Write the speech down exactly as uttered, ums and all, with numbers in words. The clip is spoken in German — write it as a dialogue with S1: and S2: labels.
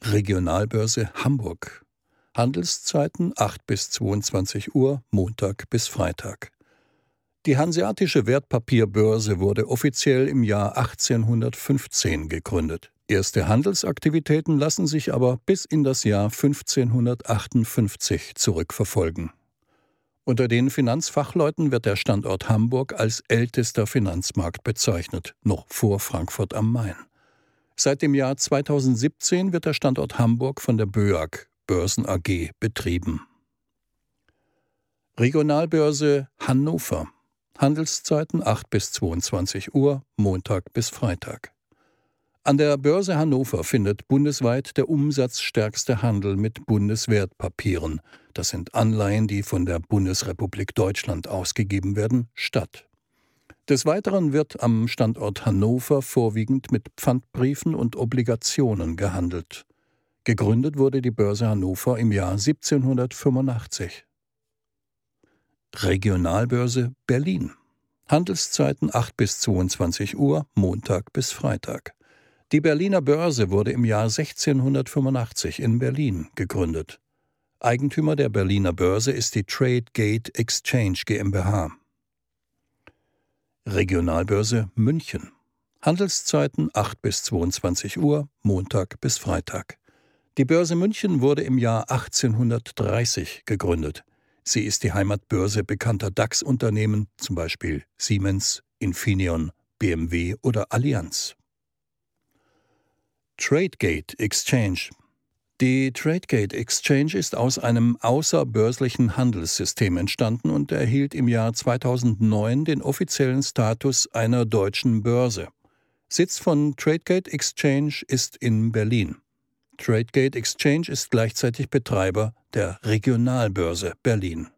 S1: Regionalbörse Hamburg. Handelszeiten acht bis zweiundzwanzig Uhr, Montag bis Freitag. Die Hanseatische Wertpapierbörse wurde offiziell im Jahr achtzehnhundertfünfzehn gegründet. Erste Handelsaktivitäten lassen sich aber bis in das Jahr fünfzehnhundertachtundfünfzig zurückverfolgen. Unter den Finanzfachleuten wird der Standort Hamburg als ältester Finanzmarkt bezeichnet, noch vor Frankfurt am Main. Seit dem Jahr zweitausendsiebzehn wird der Standort Hamburg von der BÖAG Börsen A G betrieben. Regionalbörse Hannover. Handelszeiten acht bis zweiundzwanzig Uhr, Montag bis Freitag. An der Börse Hannover findet bundesweit der umsatzstärkste Handel mit Bundeswertpapieren, das sind Anleihen, die von der Bundesrepublik Deutschland ausgegeben werden, statt. Des Weiteren wird am Standort Hannover vorwiegend mit Pfandbriefen und Obligationen gehandelt. Gegründet wurde die Börse Hannover im Jahr siebzehnhundertfünfundachtzig. Regionalbörse Berlin. Handelszeiten acht bis zweiundzwanzig Uhr, Montag bis Freitag. Die Berliner Börse wurde im Jahr sechzehnhundertfünfundachtzig in Berlin gegründet. Eigentümer der Berliner Börse ist die Tradegate Exchange GmbH. Regionalbörse München. Handelszeiten acht bis zweiundzwanzig Uhr, Montag bis Freitag. Die Börse München wurde im Jahr achtzehnhundertdreißig gegründet. Sie ist die Heimatbörse bekannter DAX-Unternehmen, zum Beispiel Siemens, Infineon, B M W oder Allianz. Tradegate Exchange. Die Tradegate Exchange ist aus einem außerbörslichen Handelssystem entstanden und erhielt im Jahr zweitausendneun den offiziellen Status einer deutschen Börse. Sitz von Tradegate Exchange ist in Berlin. Tradegate Exchange ist gleichzeitig Betreiber der Regionalbörse Berlin.